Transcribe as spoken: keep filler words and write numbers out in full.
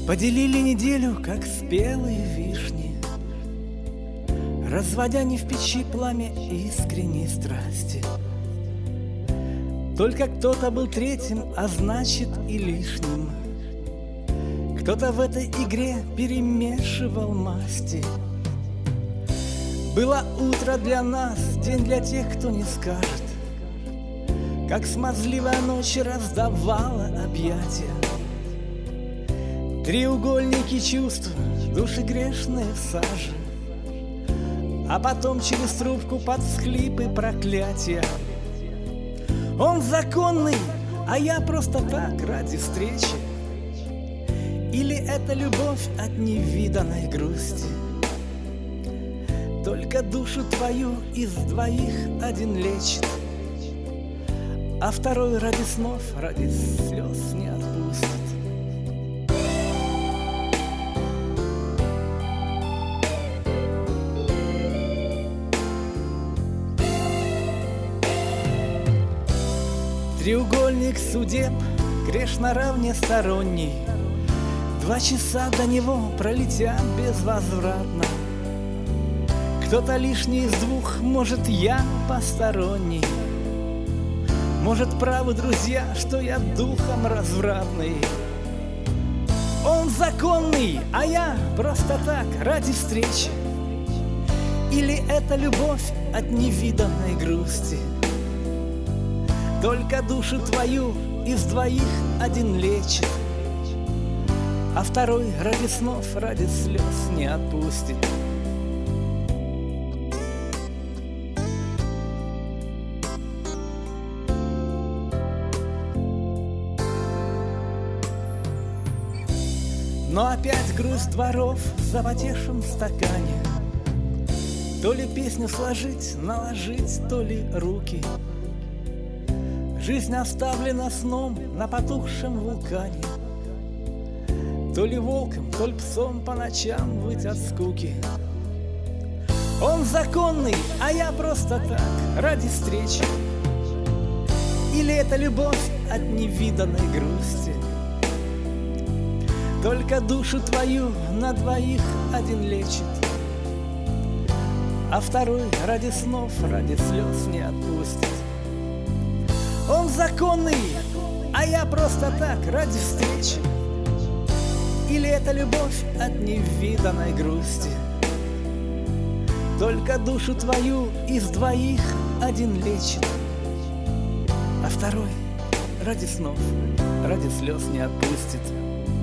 Поделили неделю, как спелые вишни, разводя не в печи пламя искренней страсти. Только кто-то был третьим, а значит и лишним. Кто-то в этой игре перемешивал масти. Было утро для нас, день для тех, кто не скажет, как смазливая ночь раздавала объятия. Треугольники чувств, души грешные в саже, а потом через трубку под всхлипы проклятия. Он законный, а я просто так, ради встречи. Или это любовь от невиданной грусти? Только душу твою из двоих один лечит, а второй ради снов, ради слез не отпустит. Треугольник судеб, грешно равносторонний. Два часа до него пролетят безвозвратно. Кто-то лишний из двух, может, я посторонний. Может, правы друзья, что я духом развратный. Он законный, а я просто так, ради встречи. Или это любовь от невиданной грусти? Только душу твою из двоих один лечит, а второй ради снов, ради слез не отпустит. Но опять грусть дворов в запотевшем стакане. То ли песню сложить, наложить, то ли руки. Жизнь оставлена сном на потухшем вулкане. То ли волком, то ли псом по ночам выть от скуки. Он законный, а я просто так, ради встречи. Или это любовь от невиданной грусти? Только душу твою на двоих один лечит, а второй ради снов, ради слез не отпустит. Он законный, а я просто так, ради встречи. Или это любовь от невиданной грусти? Только душу твою из двоих один лечит, а второй ради снов, ради слез не отпустит.